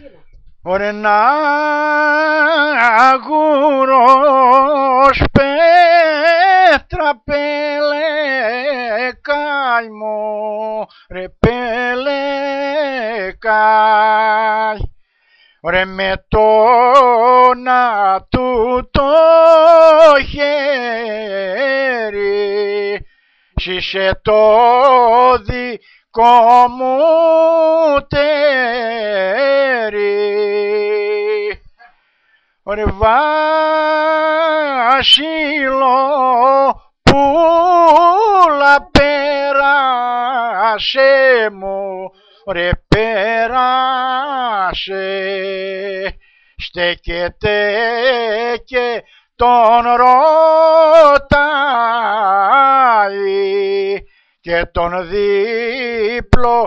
Ωρε να αγούρος πέτρα πελεκάι μου, ρε πελεκάι. Ωρε με το να του το χέρι σύσε το δικό μου τέρι. Ωρε Βασίλο πουλα πέρασε μου, ρε πέρασε. Στέκεται και τον ρωτάει και τον δίπλο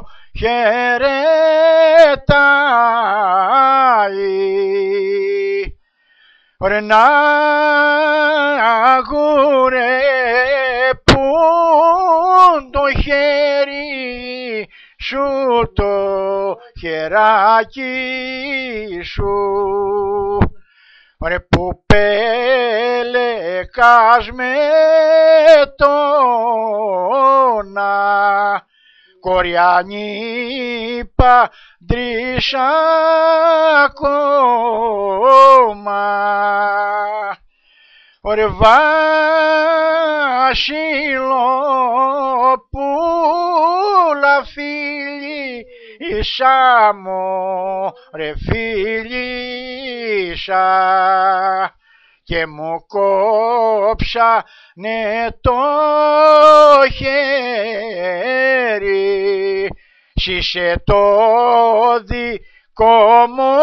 χαιρετάει. Ωρε να αγούρε που το χέρι σου, το χεράκι σου, ωρε που πέλεκας με τόνα κοριάνι παντρής ακόμα. Ωρε Βασίλο πουλα φίλησα μου, ρε φίλησα, και μου κόψανε το χέρι, σύσε το δικό μου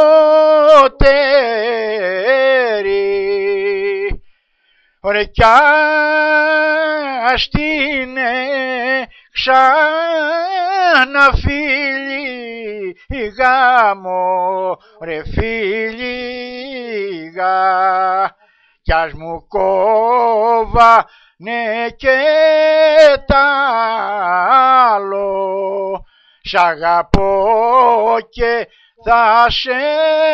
τέρι. Ωρε κι ας την ξαναφίλιγα μου, ρε φίλιγα, κι ας μου κόβανε και τ' άλλο, σ' αγαπώ και θα σε